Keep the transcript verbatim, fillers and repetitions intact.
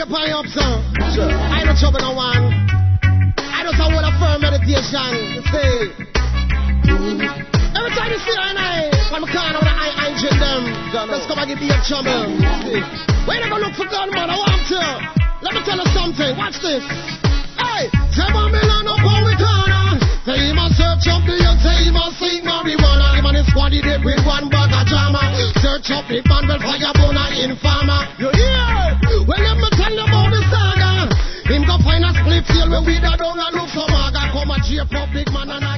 pay up, sir. Sure. I don't trouble no one. I don't have a firm meditation. You see. Every time you see I and I, when I can't, I injure them. Let's come and give me a trouble. When I go look for gun, man, I want to. Let me tell you something. Watch this. Hey, tell me Milan up on we corner. Say him a search up the young, say him a sing marijuana. Him and his squaddy did with one bag of drama. Search up the man with fire bona informer. You hear? Well, let me tell you about the saga. Him go find a split seal where we da down and look for maga. Come a cheer for big man and